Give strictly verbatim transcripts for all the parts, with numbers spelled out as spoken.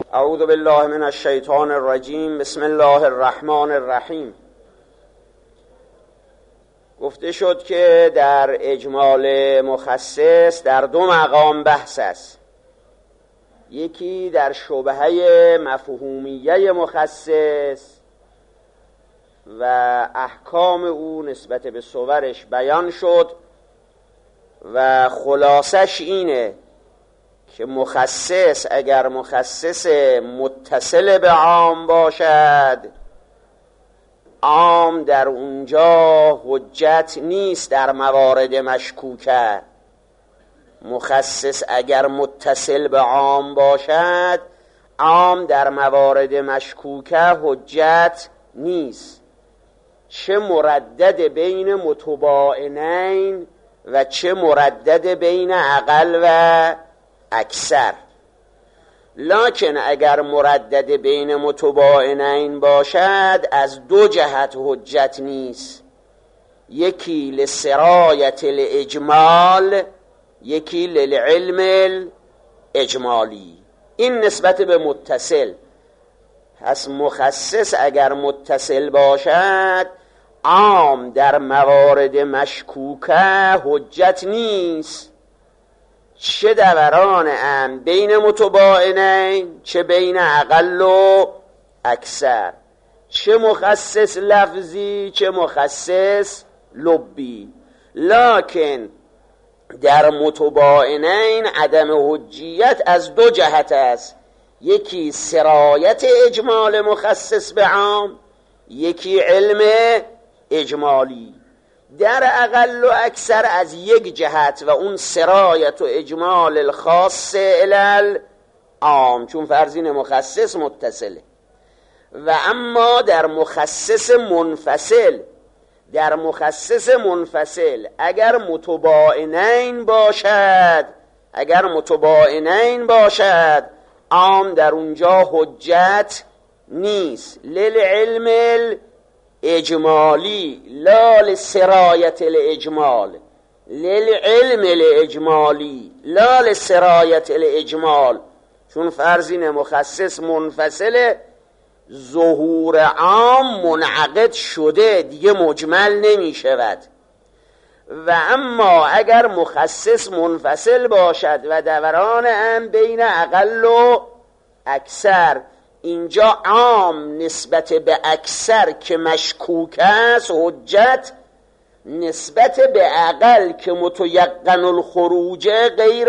اعوذ بالله من الشیطان الرجیم. بسم الله الرحمن الرحیم. گفته شد که در اجمال مخصص در دو مقام بحث است. یکی در شبهه مفهومیه مخصص و احکام او نسبت به صورش بیان شد و خلاصش اینه که مخصص اگر مخصص متصل به عام باشد، عام در اونجا حجت نیست در موارد مشکوکه. مخصص اگر متصل به عام باشد، عام در موارد مشکوکه حجت نیست، چه مردد بین متباینین و چه مردد بین اقل و اکثر. لکن اگر مردد بین متباینین باشد از دو جهت حجت نیست، یکی لسرایت الاجمال، یکی للعلم الاجمالی. این نسبت به متصل. پس مخصص اگر متصل باشد، عام در موارد مشکوکه حجت نیست، چه دوران ام بین متباینین چه بین اقل و اکثر، چه مخصص لفظی چه مخصص لبی. لکن در متباینین عدم حجیت از دو جهت است، یکی سرایت اجمال مخصص به عام، یکی علم اجمالی. در اقل و اکثر از یک جهت و اون سرایت و اجمال الخاص الال عام، چون فرضین مخصص متصله. و اما در مخصص منفصل، در مخصص منفصل اگر متباینین باشد، اگر متباینین باشد عام در اونجا حجت نیست، للعلم اجمالی لا لسرایت الاجمال، للعلم الاجمالی لا لسرایت الاجمال. چون فرضین مخصص منفصل، ظهور عام منعقد شده دیگه مجمل نمی شود. و اما اگر مخصص منفصل باشد و دوران ام بین اقل و اکثر، اینجا عام نسبت به اکثر که مشکوک است حجت، نسبت به اقل که متیقن الخروج غیر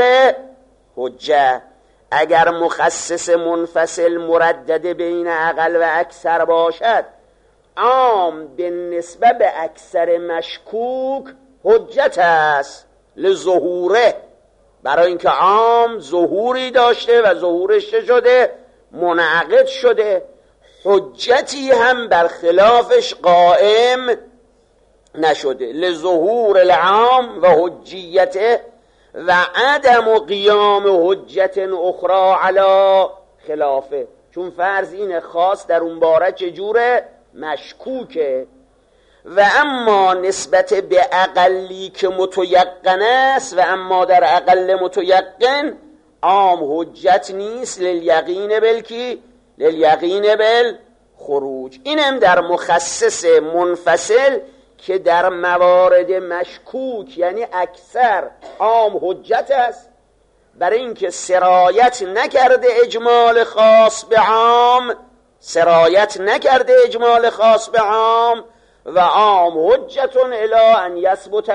حجت. اگر مخصص منفصل مردد بین اقل و اکثر باشد، عام به نسبت به اکثر مشکوک حجت است لظهوره، برای اینکه عام ظهوری داشته و ظهورش شده منعقد شده، حجتی هم بر خلافش قائم نشده. لظهور العام و حجیته و عدم قیام حجت اخرى علی خلافه. چون فرض این خاص در اون باره چجوره؟ مشکوکه. و اما نسبت به اقلی که متیقن است، و اما در اقل متیقن عام حجت نیست، لیقین بلکی لیقین بالخروج. اینم در مخصص منفصل که در موارد مشکوک یعنی اکثر عام حجت است، برای اینکه سرایت نکرده اجمال خاص به عام، سرایت نکرده اجمال خاص به عام و عام حجتون الی ان یثبت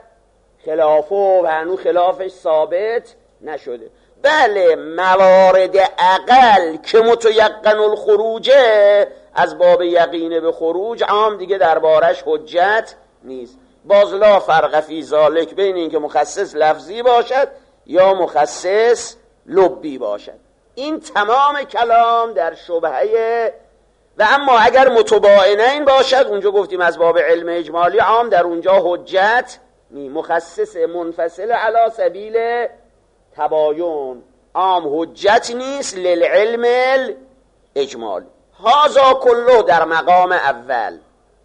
خلافه، و هنو خلافش ثابت نشده. بله موارد اقل که متیقن الخروجه از باب یقین به خروج، عام دیگه دربارش حجت نیست. باز لا فرق فی ذالک بین این که مخصص لفظی باشد یا مخصص لبی باشد. این تمام کلام در شبهه. و اما اگر متباینین باشد، اونجا گفتیم از باب علم اجمالی، عام در اونجا حجت نی. مخصص منفصل علی سبیل تباین، عام حجت نیست للعلم الاجمالی. هذا کله در مقام اول.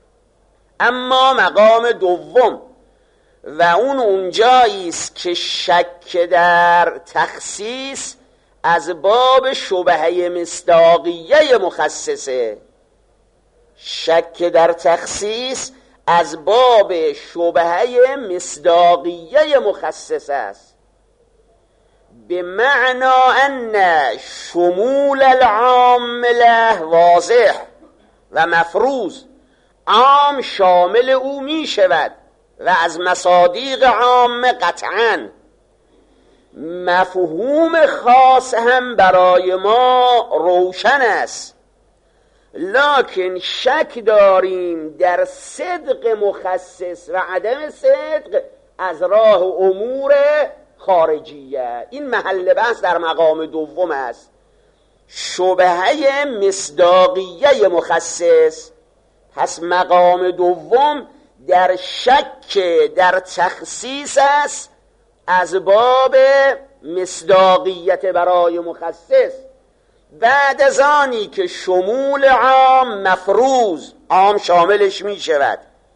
اما مقام دوم و اون اونجاییست که شک در تخصیص از باب شبهه مصداقیه مخصصه، شک در تخصیص از باب شبهه مصداقیه مخصص است. به معنا ان شمول العام له واضح و مفروض، عام شامل او می شود و از مصادیق عام قطعاً. مفهوم خاص هم برای ما روشن است، لکن شک داریم در صدق مخصص و عدم صدق از راه امور خارجیه. این محل بحث در مقام دوم است، شبهه مصداقیه مخصص. پس مقام دوم در شک در تخصیص است از باب مصداقیت برای مخصص، بعد از آنی که شمول عام مفروض، عام شاملش می شود،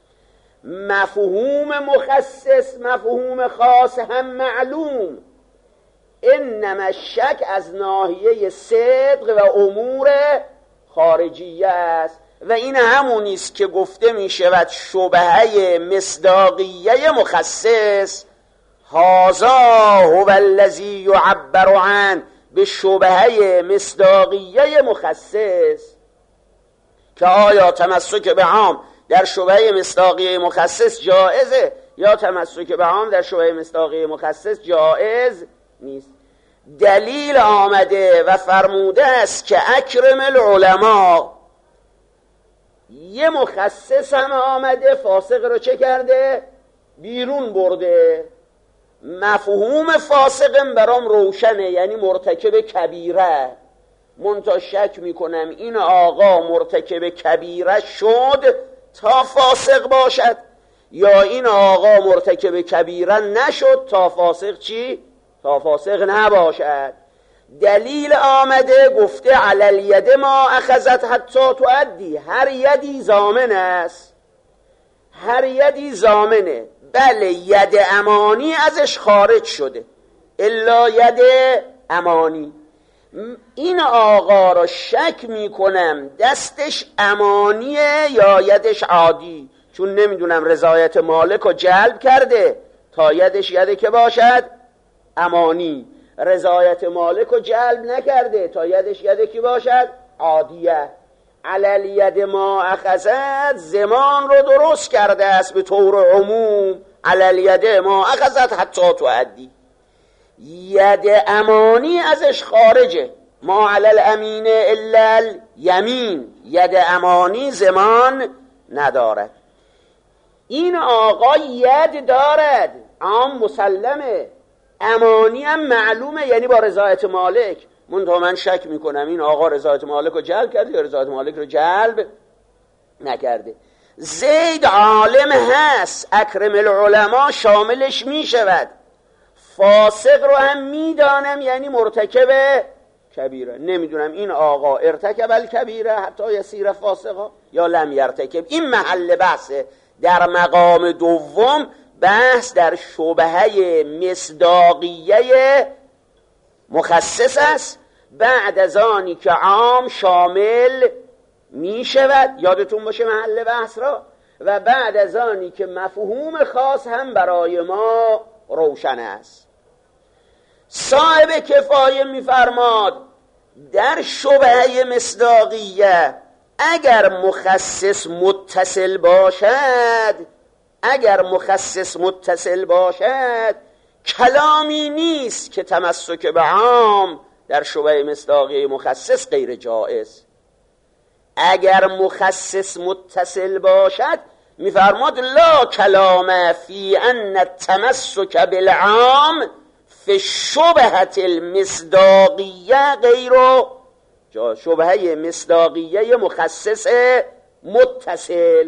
مفهوم مخصص مفهوم خاص هم معلوم. انما الشک از ناحیه صدق و امور خارجیه است و این همونی است که گفته می شود شبهه مصداقیه مخصص. هذا هو الذی یعبر عنه به شبهه مصداقیه مخصص، که آیا تمسک به عام در شبهه مصداقیه مخصص جائزه یا تمسک به عام در شبهه مصداقیه مخصص جائز نیست. دلیل آمده و فرموده است که اکرم العلماء، یه مخصص هم آمده فاسق رو چه کرده؟ بیرون برده. مفهوم فاسقم برام روشنه، یعنی مرتکب کبیره. منتها شک میکنم این آقا مرتکب کبیره شد تا فاسق باشد یا این آقا مرتکب کبیره نشد تا فاسق چی؟ تا فاسق نباشد. دلیل آمده گفته علی الید ما اخذت حتی تؤدی، هر یدی ضامن است، هر یدی ضامنه. بله ید امانی ازش خارج شده، الا ید امانی. این آقا را شک میکنم دستش امانیه یا یدش عادی، چون نمیدونم رضایت مالک رو جلب کرده تا یدش یده که باشد امانی، رضایت مالک رو جلب نکرده تا یدش یده که باشد عادیه. علل ید ما اخذت زمان رو درست کرده است به طور عموم، علل ید ما اخذت حتی تؤدی. ید امانی ازش خارجه، ما علل امین الا الیمین، ید امانی زمان ندارد. این آقا ید دارد، عام مسلمه، امانی هم معلومه، یعنی با رضایت مالک. منتها من شک میکنم این آقا رضایت مالک رو جلب کرده یا رضایت مالک رو جلب نکرده. زید عالم هست، اکرم العلماء شاملش میشود. فاسق رو هم میدانم یعنی مرتکب کبیره. نمیدونم این آقا ارتکب الکبیره حتی یسیر فاسقا یا لم یرتکب. این محل بحثه در مقام دوم، بحث در شبهه مصداقیه مخصص است بعد از آنی که عام شامل می شود، یادتون باشه محل بحث را، و بعد از آنی که مفهوم خاص هم برای ما روشن است. صاحب کفایه می فرماد در شبهه مصداقیه اگر مخصص متصل باشد، اگر مخصص متصل باشد کلامی نیست که تمسک به عام در شبهه مصداقیه مخصص غیر جائز. اگر مخصص متصل باشد میفرماد لا کلام فی ان التمسک بالعام فی شبهه المصداقیه غیر شبهه مصداقیه مخصص متصل.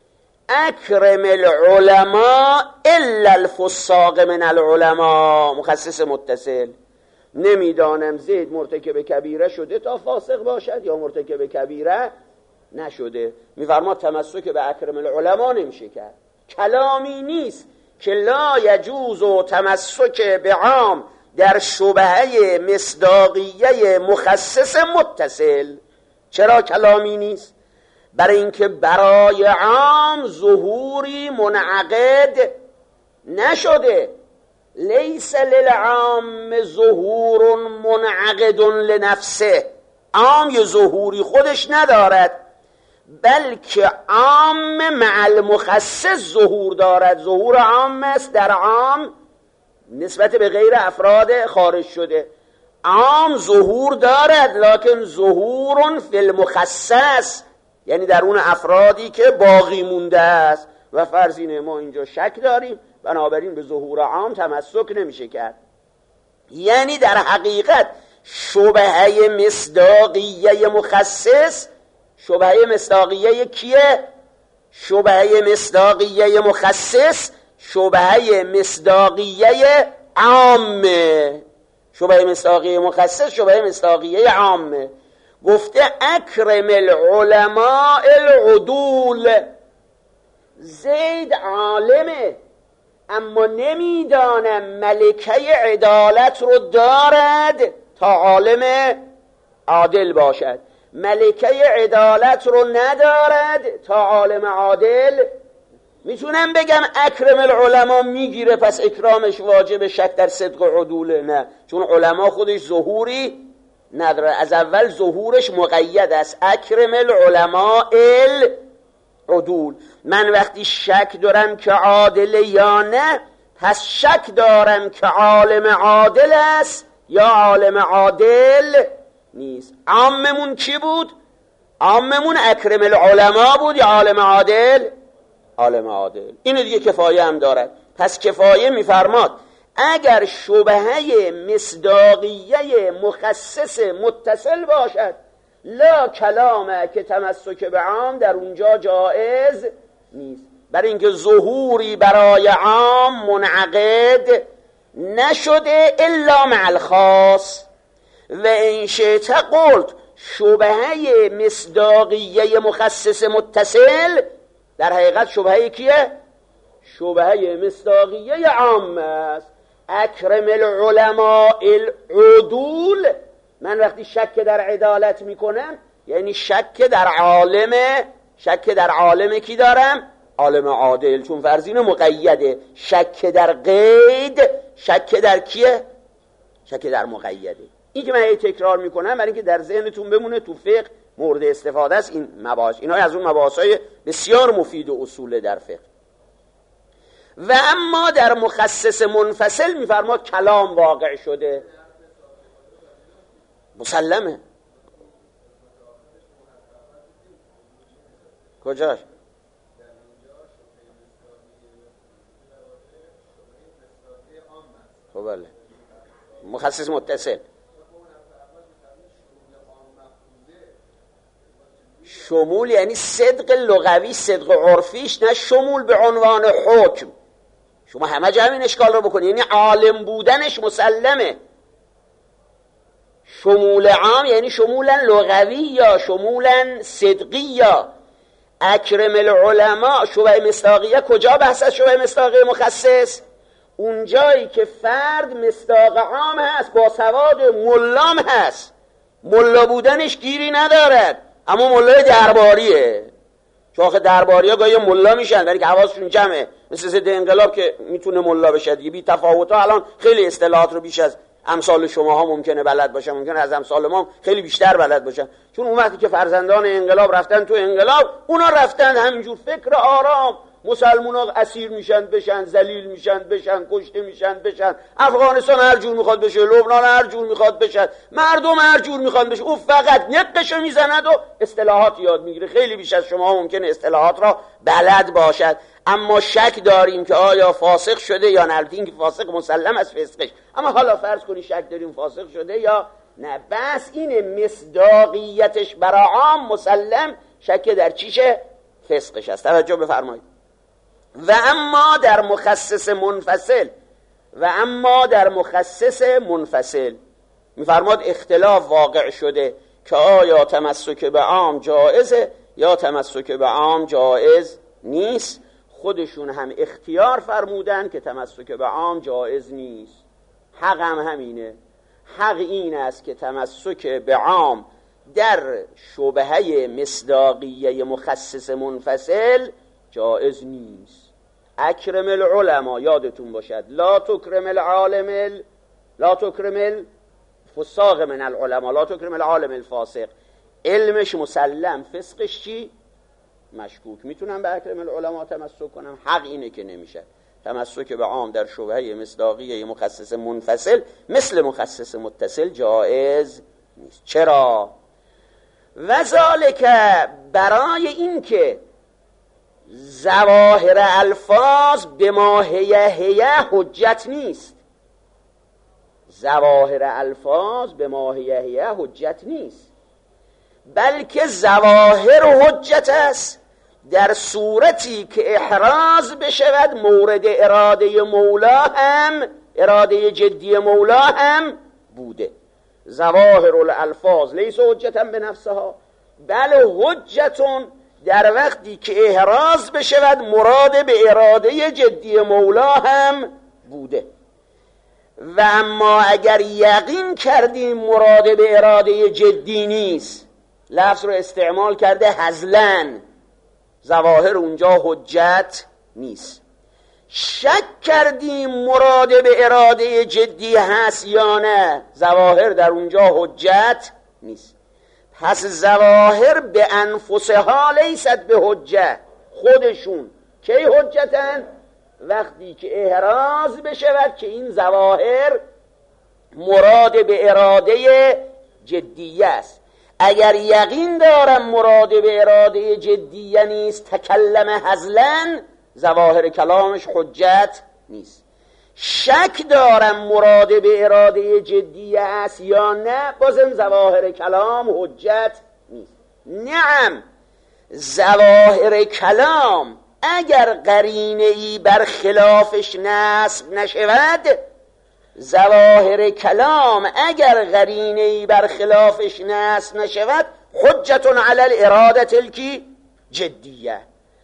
اکرم العلماء الا الفساق من العلماء، مخصص متصل. نمیدانم زید مرتکب کبیره شده تا فاسق باشد یا مرتکب کبیره نشده. میفرماد تمسک به اکرم العلماء نمیشه کرد. کلامی نیست که لا یجوز تمسک به عام در شبهه مصداقیه مخصص متصل. چرا کلامی نیست؟ برای اینکه برای عام ظهوری منعقد نشده. لیس للعام ظهور منعقد لنفسه، عام یه ظهوری خودش ندارد، بلکه عام مع المخصص ظهور دارد. ظهور عام است در عام نسبت به غیر افراد خارج شده. عام ظهور دارد لکن ظهور فی المخصص، یعنی در اون افرادی که باقی مونده است. و فرض اینه ما اینجا شک داریم، بنابراین به ظهور عام تمسک نمیشه کرد. یعنی در حقیقت شبهه مصداقیه مخصص، شبهه مصداقیه کیه؟ شبهه مصداقیه مخصص شبهه مصداقیه عامه. شبهه مصداقیه مخصص شبهه مصداقیه عامه. گفته اکرم العلماء العدول. زید عالمه اما نمیدانم ملکه عدالت رو دارد تا عالم عادل باشد، ملکه عدالت رو ندارد تا عالم عادل. میتونم بگم اکرم العلماء میگیره پس اکرامش واجب، شک در صدق و عدوله؟ نه، چون علما خودش ظهوری نداره، از اول ظهورش مقید است. اکرم العلماء العدول. من وقتی شک دارم که عادل یا نه، پس شک دارم که عالم عادل است یا عالم عادل نیست. عاممون کی بود؟ عاممون اکرم العلماء بود یا عالم عادل؟ عالم عادل. اینو دیگه کفایه هم دارد. پس کفایه میفرماد اگر شبهه مصداقیه مخصص متصل باشد، لا کلامه که تمسک به عام در اونجا جائز نیست، برای اینکه ظهوری برای عام منعقد نشده الا مع الخاص. و این شئت قلت شبهه مصداقیه مخصص متصل در حقیقت شبهه کیه؟ شبهه مصداقیه عام است. اکرم العلماء العدول. من وقتی شک در عدالت میکنم یعنی شک در عالم، شک در عالم کی دارم؟ عالم عادل، چون فرضین مقیده. شک در قید، شک در کیه؟ شک در مقیده. این که من هی تکرار میکنم برای اینکه در ذهنتون بمونه، تو فقه مورد استفاده است این مباحث. اینا از اون مباحثای بسیار مفید و اصول در فقه. و اما در مخصص منفصل میفرماد کلام واقع شده، مسلمه. کجاش؟ خب بله، مخصص متصل. شمول یعنی صدق لغوی، صدق عرفیش، نه شمول به عنوان حکم. شما همه جا همین اشکال رو بکنید، یعنی عالم بودنش مسلمه. شمول عام یعنی شمولا لغوی یا شمولا صدقی. یا اکرم العلماء شبهه مصداقیه کجا بحث از شبهه مصداقیه مخصص؟ اونجایی که فرد مصداق عام هست، با سواد ملام هست، ملا بودنش گیری ندارد، اما ملای درباریه. چون آخه درباری ها گاهی ملا میشن ولی که حواسشون جمعه، مثل ضد انقلاب که میتونه ملا بشه دیگه. بی تفاوت ها الان خیلی اصطلاحات رو بیش از امثال شماها ممکنه بلد باشن، ممکنه از امثال ما خیلی بیشتر بلد باشن. چون اون وقتی که فرزندان انقلاب رفتن تو انقلاب، اونا رفتن همینجور فکر آرام، مسلمونا اسیر میشن بشن، ذلیل میشن بشن، کشته میشن بشن، افغانستان هر جور میخواد بشه، لبنان هر جور میخواد بشه، مردم هر جور میخواد بشه، او فقط نقشو میزند و اصطلاحات یاد میگیره. خیلی بیش از شما ممکنه اصطلاحات را بلد باشد، اما شک داریم که آیا فاسق شده یا نه. این که فاسق مسلم از فسقش، اما حالا فرض کنی شک داریم فاسق شده یا نه. بس این مصداقیتش برای عام مسلم، شک در چیشه؟ فسقش است. توجه بفرمایید. و اما در مخصص منفصل، و اما در مخصص منفصل میفرماد اختلاف واقع شده که آیا تمسک به عام جائزه یا تمسک به عام جائز نیست. خودشون هم اختیار فرمودن که تمسک به عام جائز نیست. حق هم همینه. حق این است که تمسک به عام در شبهه مصداقیه مخصص منفصل جائز نیست. اکرم العلماء، یادتون باشد، لا تکرم العالم، لا تکرم الفساق من العلماء، لا تکرم العالم الفاسق. علمش مسلم، فسقش چی؟ مشکوک. میتونم به اکرم العلماء تمسک کنم؟ حق اینه که نمیشه. تمسک به عام در شبهه مصداقیه مخصص منفصل مثل مخصص متصل جائز نیست. چرا؟ وذالک، برای این که ظواهر الفاظ به ما هیه هیه حجت نیست. ظواهر الفاظ به ما هیه هیه حجت نیست، بلکه ظواهر حجت است در صورتی که احراز بشود مورد اراده مولا هم، اراده جدی مولا هم بوده. ظواهر الالفاظ لیس حجتا به نفسها بل حجتون در وقتی که احراز بشود مراد به اراده جدی مولا هم بوده. و اما اگر یقین کردیم مراد به اراده جدی نیست، لفظ رو استعمال کرده هزلن، ظواهر اونجا حجت نیست. شک کردیم مراد به اراده جدی هست یا نه، ظواهر در اونجا حجت نیست. پس ظواهر به انفسها لیست به حجت، خودشون کی حجتن؟ وقتی که احراز بشود که این ظواهر مراد به اراده جدیه است. اگر یقین دارم مراد به اراده جدیه نیست، تکلم هزلن، ظواهر کلامش حجت نیست. شک دارم مراد به اراده جدیه است یا نه، بازم ظواهر کلام حجت نیست. نعم، ظواهر کلام اگر قرینه ای بر خلافش نصب نشود، ظواهر کلام اگر قرینه ای بر خلافش نصب نشود، حجتون علی الاراده الکی جدیه.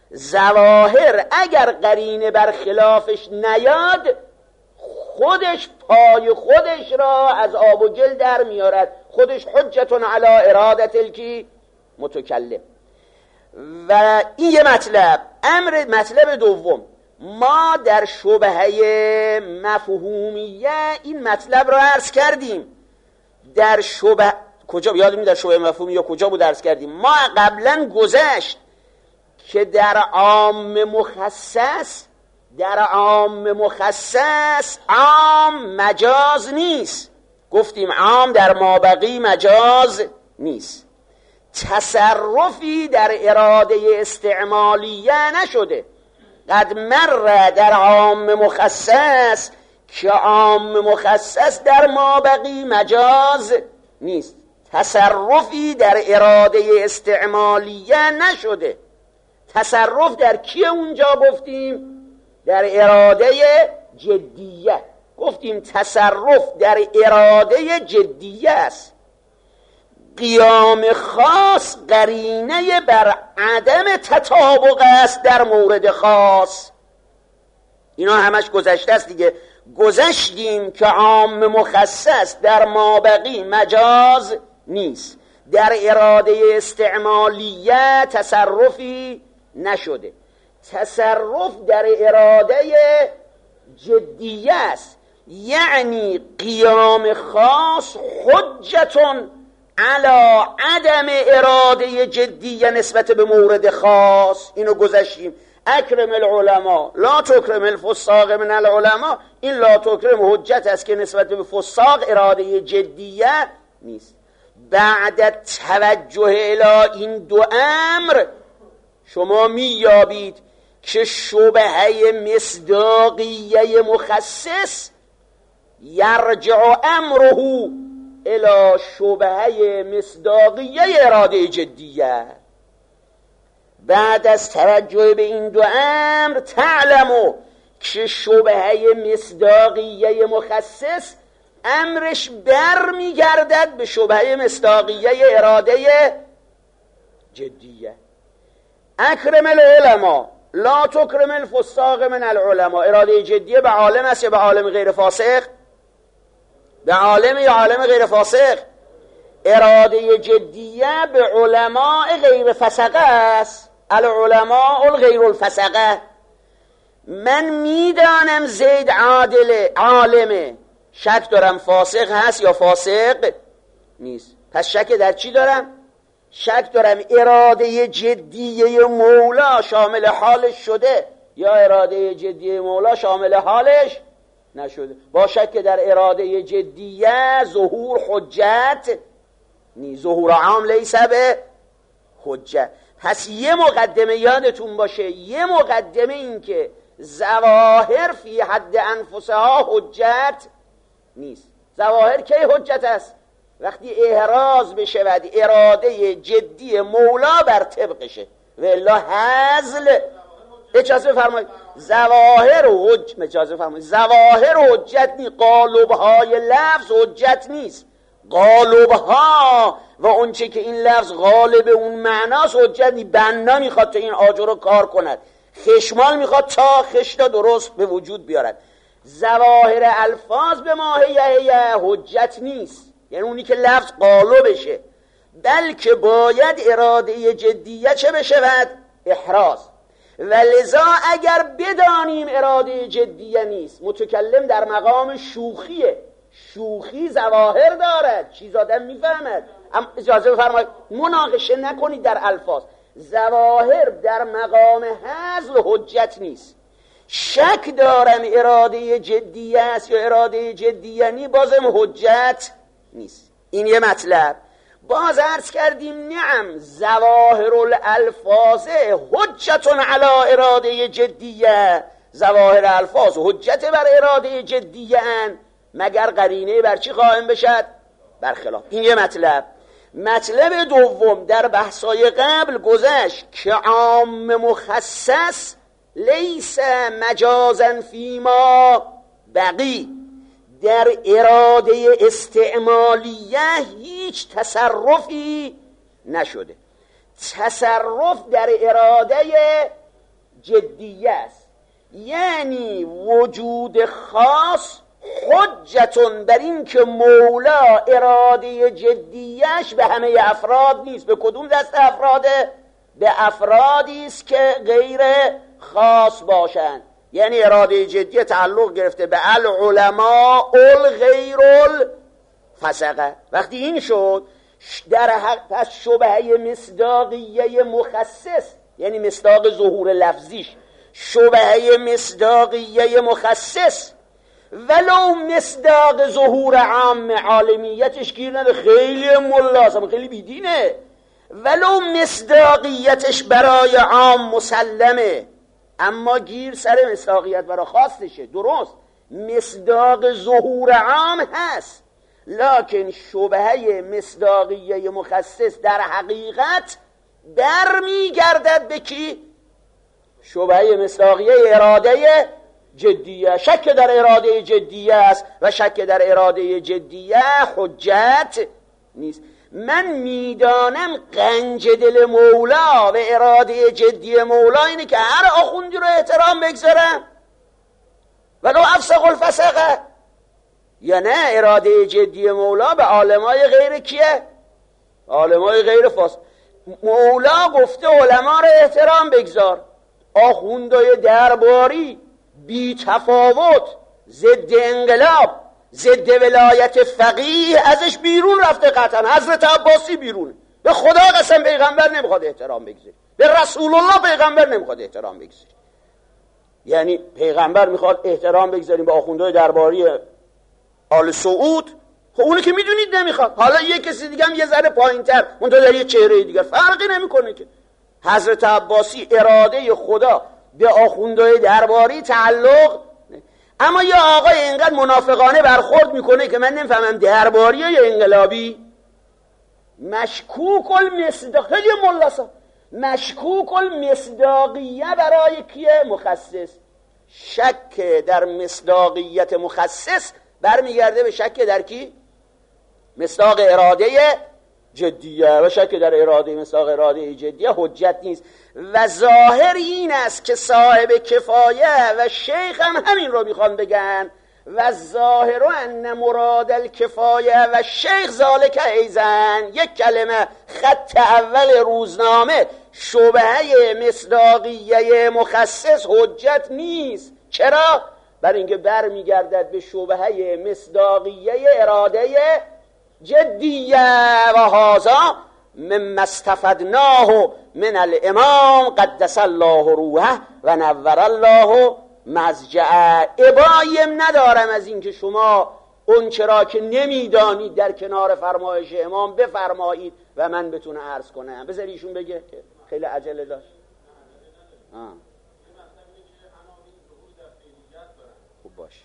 ظواهر اگر قرینه بر خلافش نیاد، خودش پای خودش را از آب و گل در میارد، خودش حجتون علی اراده الکی متکلم. و این یه مطلب. امر مطلب دوم، ما در شبهه مفهومیه این مطلب را عرض کردیم. در شبه کجا یادمون در شبهه مفهومیه کجا بود عرض کردیم؟ ما قبلا گذشت که در عام مخصص، در عام مخصص عام مجاز نیست. گفتیم عام در مابقی مجاز نیست. تصرفی در اراده استعمالیه نشده. قد مر در عام مخصص که عام مخصص در مابقی مجاز نیست. تصرفی در اراده استعمالیه نشده. تصرف در کی اونجا گفتیم؟ در اراده جدیه. گفتیم تصرف در اراده جدیه است. قیام خاص قرینه بر عدم تطابق است در مورد خاص. اینا همش گذشته است دیگه. گذشتیم که عام مخصص در مابقی مجاز نیست. در اراده استعمالیه تصرفی نشده. تصرف در اراده جدیه است، یعنی قیام خاص حجتون علی عدم اراده جدیه نسبت به مورد خاص. اینو گذشتیم. اکرم العلماء لا تکرم الفساق من العلماء، این لا تکرم حجت است که نسبت به فساق اراده جدیه نیست. بعد توجه الی این دو امر شما میابید که شبهه مصداقیه مخصص یرجع امره الی شبهه مصداقیه اراده جدیه. بعد از توجه به این دو امر تعلمو که شبهه مصداقیه مخصص امرش بر میگردد به شبهه مصداقیه اراده جدیه. اکرم العلماء لا تکرم الفساق من العلماء، اراده جدیه به عالم است یا به عالم غیر فاسق؟ به عالم یا عالم غیر فاسق؟ اراده جدیه به علماء غیر فسقه است، العلماء الغیر الفسقه. من میدانم زید عادل عالمه، شک دارم فاسق هست یا فاسق نیست. پس شک در چی دارم؟ شک دارم اراده جدیه مولا شامل حالش شده یا اراده جدیه مولا شامل حالش نشده. با شک در اراده جدیه ظهور حجت نی، ظهور عام لیس به حجت. پس یه مقدمه یادتون باشه، یه مقدمه این که ظواهر فی حد انفسها حجت نیست. ظواهر کی حجت است؟ وقتی احراز بشود اراده جدی مولا بر طبقشه، و الا هزل. اجازه بفرمایید، ظواهر حج اجازه بفرمایید ظواهر حجت نیست، قالب‌های لفظ حجت نیست. قالب‌ها و اون چه که این لفظ غالب اون معناست حجت نیست. بنا میخواد تا این آجر رو کار کند، خشمال میخواد تا خشتا درست به وجود بیارد. ظواهر الفاظ به ماهیه حجت نیست، یعنی اونی که لفظ قالبشه، بلکه باید اراده جدیه چه بشود؟ احراز. و لذا اگر بدانیم اراده جدیه نیست، متکلم در مقام شوخیه، شوخی ظواهر دارد، چیز آدم میفهمد. اما اجازه بفرمایید مناقشه نکنید در الفاظ. ظواهر در مقام هزل حجت نیست. شک دارم اراده جدیه است یا اراده جدیه نی، بازم حجت نیست. این یه مطلب. باز عرض کردیم نعم ظواهر الالفاظ حجت علی اراده جدیه، ظواهر الفاظ حجت بر اراده جدیه ان، مگر قرینه بر چی قائم بشد؟ برخلاف. این یه مطلب. مطلب دوم در بحثای قبل گذشت که عام مخصص لیس مجازا فیما بقی، در اراده استعمالیه هیچ تصرفی نشده. تصرف در اراده جدیه است، یعنی وجود خاص حجتون بر این که مولا اراده جدیش به همه افراد نیست. به کدوم دست افراده؟ به افرادی است که غیر خاص باشند، یعنی اراده جدی تعلق گرفته به العلماء الغیر الفسقه. وقتی این شد در حق پس شبهه مصداقیه مخصص، یعنی مصداق ظهور لفظیش، شبهه مصداقیه مخصص ولو مصداق ظهور عام عالمیتش گیر نده، خیلی ملاست، خیلی بیدینه، ولو مصداقیتش برای عام مسلمه، اما گیر سر مصداقیت برای خاصشه. درست مصداق ظهور عام هست، لکن شبهه مصداقیه مخصص در حقیقت در میگردد به کی؟ شبهه مصداقیه اراده جدیه. شک در اراده جدیه است و شک در اراده جدیه حجت نیست. من میدانم قنج دل مولا و اراده جدی مولا اینه که هر آخوندی رو احترام بگذارم ولو افسق الفسقه، یا نه اراده جدی مولا به عالمای غیر کیه؟ عالمای غیر فاسق. مولا گفته علما رو احترام بگذار، آخوندای درباری بی تفاوت ضد انقلاب ضد ولایت فقیه ازش بیرون رفته. قطعا حضرت عباسی بیرونه. به خدا قسم پیغمبر نمیخواد احترام بگذاری، به رسول الله پیغمبر نمیخواد احترام بگذاری. یعنی پیغمبر میخواد احترام بگذاریم به آخوندهای درباری آل سعود، خب اونی که میدونید نمیخواد. حالا یه کسی دیگه هم یه ذره پایینتر منتها در یه چهره دیگر فرقی نمیکنه که. حضرت عباسی اراده خدا به آخوندهای درباری تعلق، اما یه آقای اینقدر منافقانه برخورد میکنه که من نمیفهمم درباریه یا انقلابی. مشکوک المصداق، خیلی ملاسا مشکوک المصداقیه برای کیه؟ مخصص. شک در مصداقیت مخصص برمیگرده به شک در کی؟ مصداق اراده جدیه، و شک در اراده مصداق اراده جدیه حجت نیست. و ظاهر این است که صاحب کفایه و شیخ هم همین رو میخوان بگن. و ظاهر ان مراد الکفایه و شیخ ذالک ایزن. یک کلمه خط اول روزنامه شبهه مصداقیه مخصص حجت نیست. چرا؟ برای اینکه بر میگردد به شبهه مصداقیه اراده جدیه و هذا مما استفدناه من الامام قدس الله روحه و نور الله مضجعه. ابایم ندارم از اینکه شما اون چرا که نمیدانید در کنار فرمایش امام بفرمایید و من بتونه عرض کنم. بذار ایشون بگه که خیلی عجله داشت. آه. خوب باش.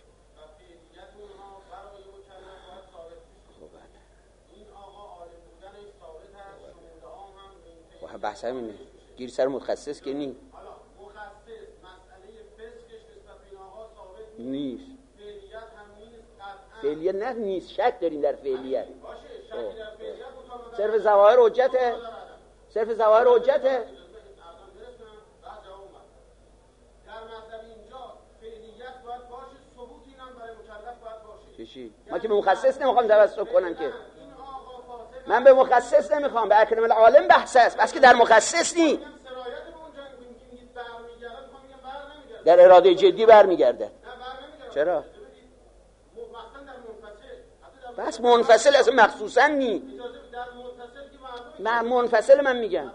بحث همینه، گیر سر متخصص که نی حالا مخصص مسئله فسقش نسبت به این آقا ثابت نیست، فعلیت هم نیست، فعلیت نه نیست، شک داریم در فعلیت. باشه شک در فعلیت مطابق صرف ظواهر حجته، صرف ظواهر حجته. در مطلب اینجا فعلیت باید باشه، ثبوت این هم برای مکلف باید باشه. چی؟ ما که به مخصص نمیخوام توسط کنم که، من به مخصص نمیخوام، به اکرم العالم بحث است، بس که در مخصص نی، در اراده جدی برمیگرده. چرا؟ بس منفصل اصلا مخصوصا نی، من منفصل من میگم.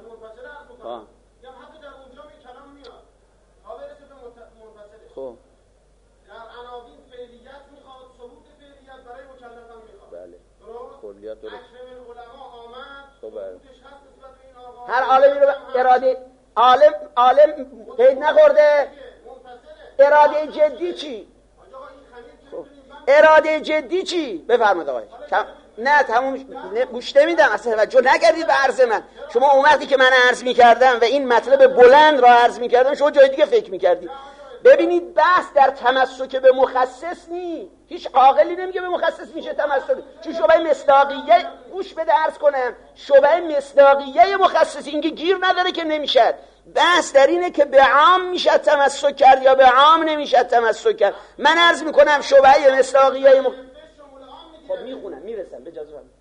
خب در عناوین فعلیت میخواد، ثبوت فعلیت برای مکلف هم میخواد. بله. درست؟ کلیات درست. اکرم العلماء آمد. خب بله. ثبوتش هست نسبت به این آقا. هر عالمی رو اراده عالم عالم قید نخورده. اراده جدی چی؟ خب. اراده جدی چی؟ بفرمایید آقای. نه تموم گوش نمیدم، اصلا توجه نکردید به عرض من. شما اون وقتی که من عرض میکردم و این مطلب بلند را عرض میکردم شما جای دیگه فکر میکردید. ببینید بحث در تمسک به مخصص نی، هیچ عاقلی نمیگه به مخصص میشه تمسک، چون شبهه مصداقیه، گوش بده عرض کنم، شبهه مصداقیه مخصص اینکه گیر نداره که نمیشد. بحث در اینه که به عام میشد تمسک کرد یا به عام نمیشد تمسک کرد. من عرض میکنم شبهه مصداقیه مخ... خب میخونم میرسم به اجازه هم.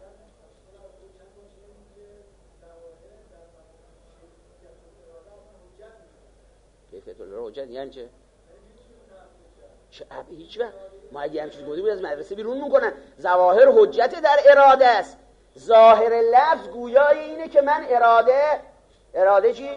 کیفیت الحجت یعنی چه؟ چه هیچ وقت ما اگه همچین گفته بود از مدرسه بیرون میکنن. ظواهر حجت در اراده است، ظاهر لفظ گویای اینه که من اراده اراده چی؟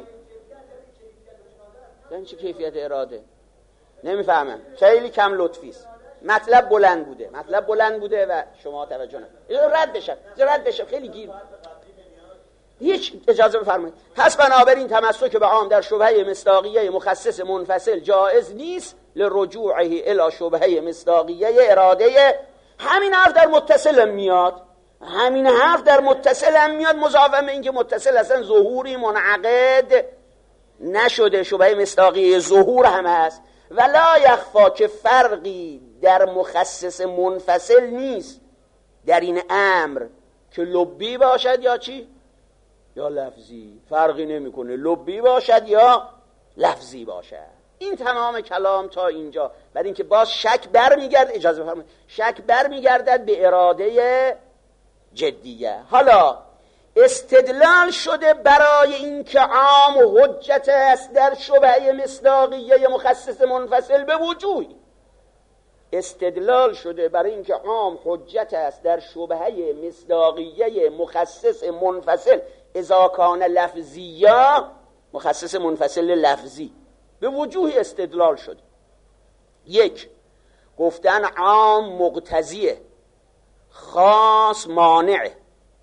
یعنی چه کیفیت اراده؟ نمیفهمم، خیلی کم لطفی است. مطلب بلند بوده، مطلب بلند بوده و شما توجه نکنید. رد بشم رد بشم خیلی گیر. هیچ اجازه بفرمایید. پس بنابراین تمسک به عام در شبهه مصداقیه مخصص منفصل جایز نیست لرجوعه الی شبهه مصداقیه اراده. همین حرف در متصل میاد، همین حرف در متصل هم میاد، مضافه به اینکه متصل اصلا ظهوری منعقد نشده، شبهه مصداقیه ظهور هم هست. ولا یخفا که فرقی در مخصص منفصل نیست در این امر که لبی باشد یا چی؟ یا لفظی، فرقی نمیکنه لبی باشد یا لفظی باشد. این تمام کلام تا اینجا، بعد اینکه باز شک برمیگرد، اجازه بفرمایید، شک برمیگردد به اراده جدیه. حالا استدلال شده برای اینکه عام حجت است در شبهه مصداقیه مخصص منفصل به وجوهی. استدلال شده برای اینکه عام حجت است در شبهه مصداقیه مخصص منفصل اذا کان لفظیه، مخصص منفصل لفظی، به وجوه استدلال شده. یک، گفتن عام مقتضیه، خاص مانعه.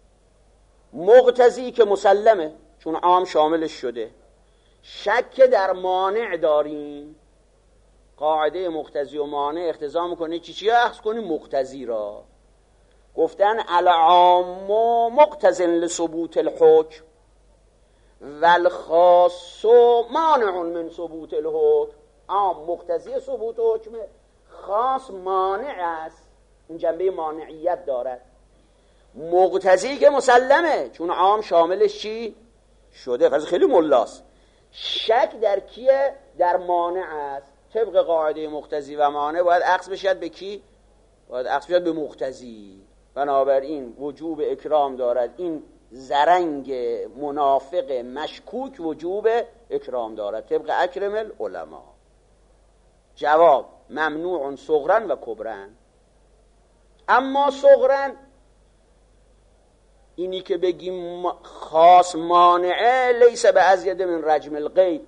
مقتضی که مسلمه چون عام شاملش شده، شک در مانع داریم، قاعده مقتضی و مانع اقتضا میکنه چی چی اخذ کنیم مقتضی را. گفتن العام مقتض لثبوت الحکم والخاص مانع من ثبوت الحکم. عام مقتضی ثبوت حکم، خاص مانع است، این جنبه مانعیت دارد. مقتضی که مسلمه چون عام شاملش چی شده، پس خیلی ملاست. شک در کیه؟ در مانع است. طبق قاعده مقتضی و مانع باید عکس بشد به کی؟ باید عکس بشد به مقتضی. بنابراین وجوب اکرام دارد، این زرنگ منافق مشکوک وجوب اکرام دارد طبق اکرم العلماء. جواب ممنوع صغرا و کبرا. اما صغرا اینی که بگیم خاص مانعه لیس به ازید من رجم الغیب،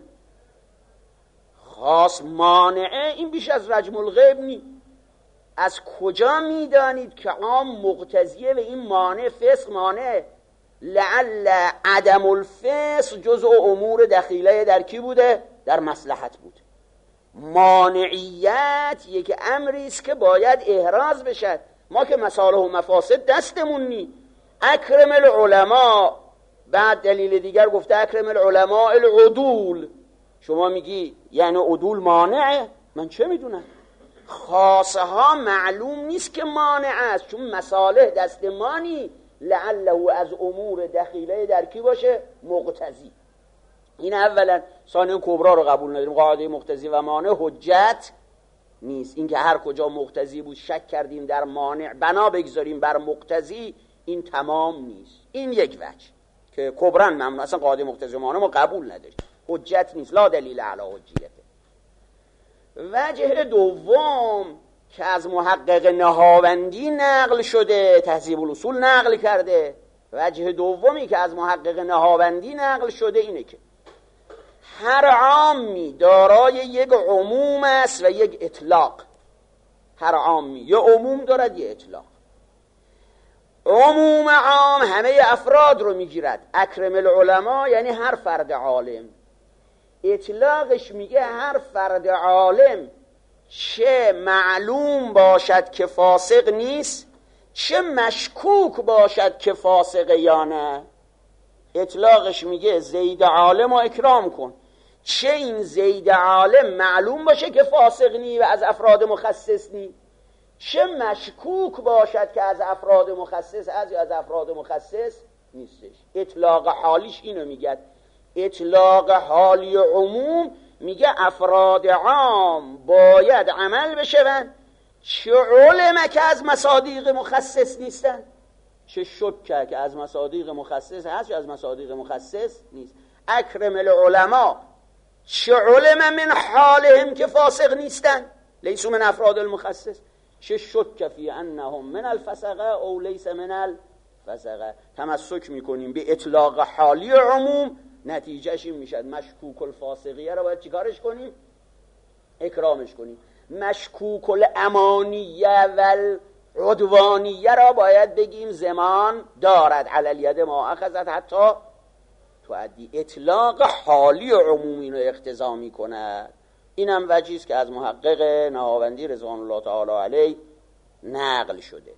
خاص مانعه این بیش از رجم الغیب نی. از کجا میدانید که عام مقتضیه و این مانع فسق مانع؟ لعل عدم الفسق جزء امور دخیله در کی بوده؟ در مصلحت بود. مانعیت یک امری است که باید احراز بشد. ما که مصالح و مفاسد دستمون نی. اکرم العلماء، بعد دلیل دیگر گفته اکرم العلماء العدول. شما میگی یعنی عدول مانعه؟ من چه میدونم؟ خاصه ها معلوم نیست که مانع است، چون مصالح دست ما نی. لعله از امور دخیله در کی باشه؟ مقتضی. این اولا. ثانیا کبرا رو قبول نداریم. قاعده مقتضی و مانع حجت نیست. این که هر کجا مقتضی بود شک کردیم در مانع بنا بگذاریم بر مقتضی، این تمام نیست. این یک وجه که کبرا ممنوع، اصلا قاعده مقتضی و مانع ما قبول نداریم، حجت نیست، لا دلیل علی حجیته. وجه دوم که از محقق نهاوندی نقل شده، تهذیب الاصول نقل کرده، وجه دومی که از محقق نهاوندی نقل شده اینه که هر عامی دارای یک عموم است و یک اطلاق. هر عامی یه عموم دارد یه اطلاق. عموم عام همه افراد رو میگیرد، اکرم العلماء یعنی هر فرد عالم. اطلاقش میگه هر فرد عالم چه معلوم باشد که فاسق نیست، چه مشکوک باشد که فاسق یا نه. اطلاقش میگه زید عالم رو اکرام کن، چه این زید عالم معلوم باشه که فاسق نی و از افراد مخصص نی، چه مشکوک باشد که از افراد مخصص از یا از افراد مخصص نیستش. اطلاق حالیش اینو میگه. اطلاق حالی عموم میگه افراد عام باید عمل بشون، چه علمه که از مصادیق مخصص نیستن، چه شکه که از مصادیق مخصص هست یا از مصادیق مخصص نیست. اکرم العلماء چه علم من حالهم که فاسق نیستن، لیسو من افراد المخصص، چه شک فی انهم من الفسقه او لیس من الفسقه. تمسک میکنیم به اطلاق حالی عموم، نتیجهش این میشد مشکوک الفاسقیه رو باید چیکارش کنیم؟ اکرامش کنیم. مشکوک الامانیه و العدوانیه را باید بگیم زمان دارد، علی الید ما اخذت حتی تؤدی. اطلاق حالی عمومی رو اقتضا میکند. اینم وجهی است که از محقق نهاوندی رضوان الله تعالی علیه نقل شده.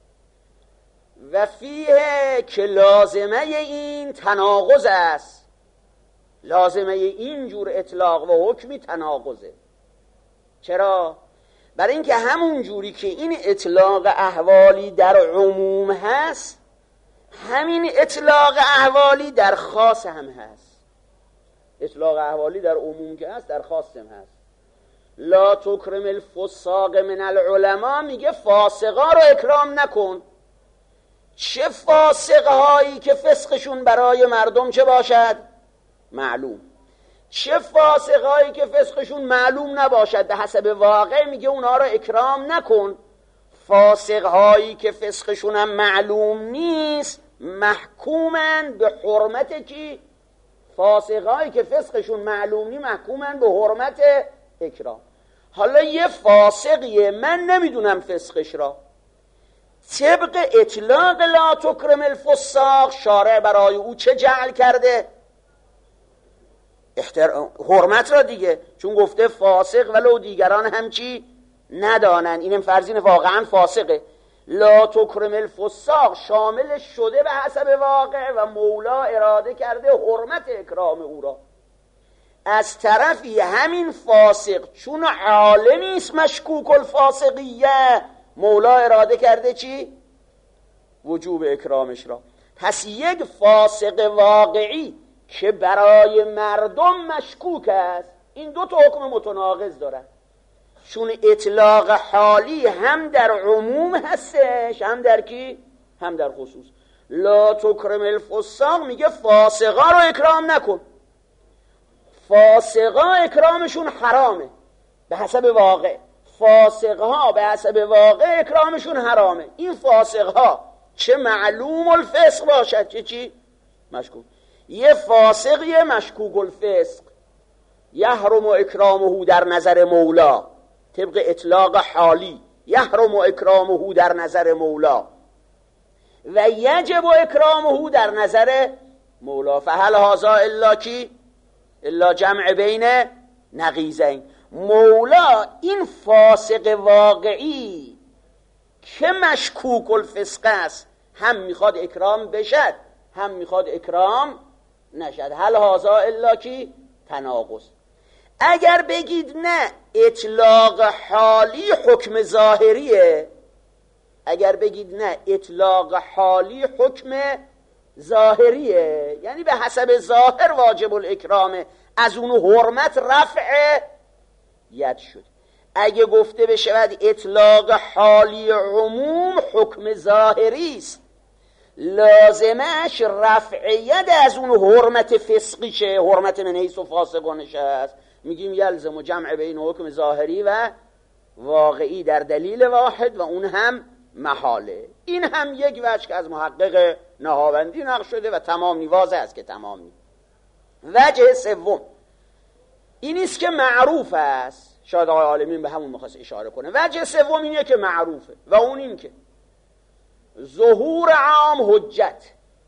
و فیه که لازمه این تناقض است. لازمه این جور اطلاق و حکمی تناقضه. چرا؟ برای اینکه همون جوری که این اطلاق احوالی در عموم هست، همین اطلاق احوالی در خاص هم هست. اطلاق احوالی در عموم که هست در خاص هم هست. لا تکرم الفساق من العلماء میگه فاسقا رو اکرام نکن. چه فاسقهایی که فسقشون برای مردم چه باشد؟ معلوم. چه فاسقهایی که فسقشون معلوم نباشد به حسب واقع میگه اونها رو اکرام نکن. فاسقهایی که فسقشون هم معلوم نیست محکومن به حرمت کی؟ فاسقهایی که فسقشون معلوم نیست محکومن به حرمت اکرام. حالا یه فاسقیه من نمیدونم فسقش را، طبق اطلاق لا تکرم الفساق شارع برای او چه جعل کرده؟ احتر... حرمت را دیگه، چون گفته فاسق ولو دیگران هم چی ندانن، اینم فرضین واقعا فاسقه. لا تکرم الفساق شامل شده به حسب واقع و مولا اراده کرده حرمت اکرام او را. از طرفی همین فاسق چون عالمی است مشکوک الفاسقیه، مولا اراده کرده چی؟ وجوب اکرامش را. پس یک فاسق واقعی که برای مردم مشکوک است، این دو تا حکم متناقض دارد. چون اطلاق حالی هم در عموم هستش، هم در کی؟ هم در خصوص. لا تکرم الفساق میگه فاسقا رو اکرام نکن. فاسقا اکرامشون حرامه به حسب واقع. فاسقها به حسب واقع اکرامشون حرامه. این فاسقها چه معلوم الفسق باشد چه چی؟ مشکوک. یه فاسق یه مشکوک الفسق یحرم اکرامه در نظر مولا، طبق اطلاق حالی یحرم اکرامه در نظر مولا و یجب اکرامه در نظر مولا. فهل هذا الا کی؟ الا جمع بین نقیضین. مولا این فاسق واقعی که مشکوک الفسق است هم میخواد اکرام بشد هم میخواد اکرام نشد. هل هذا الا کی؟ تناقض. اگر بگید نه اطلاق حالی حکم ظاهریه، اگر بگید نه اطلاق حالی حکم ظاهریه یعنی به حسب ظاهر واجب الاکرامه، از اون حرمت رفع ید شد. اگه گفته بشود اطلاق حالی عموم حکم ظاهری است، لازمش رفع ید از اون حرمت فسقی شه، حرمت من حیث و فاسقانش است. میگیم یلزم و جمع بین حکم ظاهری و واقعی در دلیل واحد و اون هم محاله. این هم یک وجه که از محقق نهاوندی نقل شده و تمام نیواز است که تمام نی. وجه سوم این است که معروف است، شاید آقای عالمین به همون میخواست اشاره کنه. وجه سوم اینه که معروفه و اون این که ظهور عام حجت.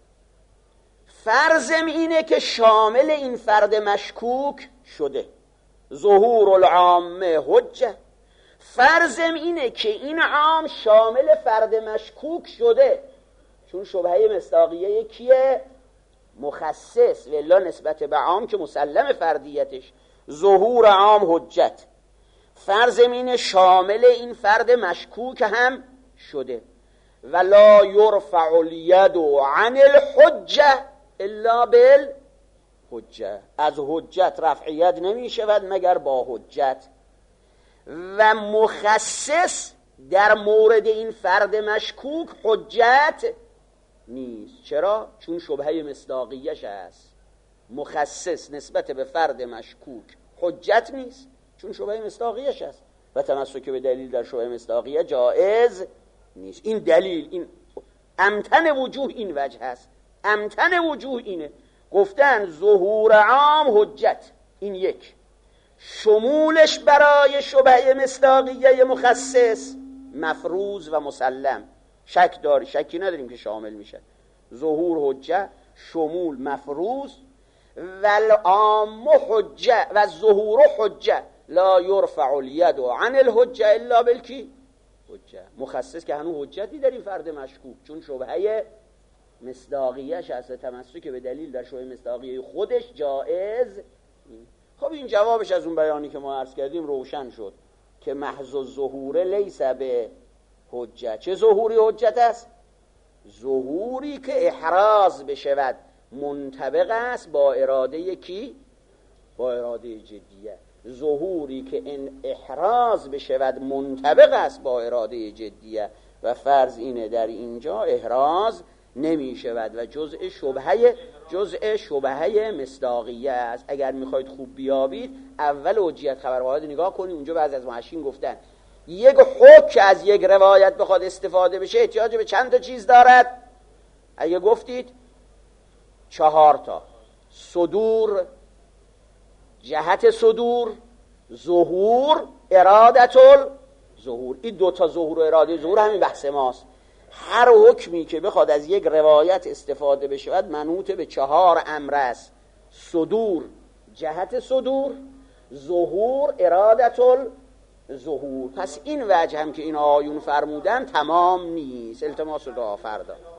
فرضم اینه که شامل این فرد مشکوک شده. ظهور العامه حجت. فرضم اینه که این عام شامل فرد مشکوک شده، چون شبهه مصداقیه کیه؟ مخصص، والا نسبت به عام که مسلم فردیتش. ظهور عام حجت. فرضم اینه شامل این فرد مشکوک هم شده. ولا یرفع الید عن الحجه الا بالحجه. از حجت رفعیت نمی شود مگر با حجت. و مخصص در مورد این فرد مشکوک حجت نیست. چرا؟ چون شبهه مصداقیش است. مخصص نسبت به فرد مشکوک حجت نیست چون شبهه مصداقیش است و تمسک به دلیل در شبهه مصداقیه جائز نیست. این دلیل، این امتن وجوه این وجه هست. امتن وجوه اینه. گفتن ظهور عام حجت، این یک. شمولش برای شبهه مصداقیه مخصص مفروض و مسلم. شک داری، شکی نداریم که شامل میشه. ظهور حجت، شمول مفروض و العام حجت و ظهور حجت. لا یرفع الید عن الحجه الا بالکی حجت. مخصص که هنوز حجتی در این فرد مشکوک چون شبهه مصداقیه‌اش از تمسک به دلیل در شبهه مصداقیه خودش جائز. خب این جوابش از اون بیانی که ما عرض کردیم روشن شد که محض الظهور لیس به حجت. چه ظهوری حجت است؟ ظهوری که احراز بشود منطبق است با اراده کی؟ با اراده جدیه. ظهوری که این احراز بشود منطبق است با اراده جدیه و فرض اینه در اینجا احراز نمی شود و جزء شبهه جزء شبهه مصداقیه است. اگر میخواید خوب بیابید اول حجیت خبر واحد نگاه کنید. اونجا بعضی از محشین گفتن یک حکم که از یک روایت بخواد استفاده بشه احتیاج به چند تا چیز دارد؟ اگه گفتید چهار تا: صدور، جهت صدور، ظهور، ارادت الظهور. این دو تا ظهور و اراده ظهور همین بحث ماست. هر حکمی که بخواد از یک روایت استفاده بشود منوط به چهار امر است: صدور، جهت صدور، ظهور، ارادت الظهور. پس این وجه هم که این آیون فرمودن تمام نیست. التماس و دعا فردا.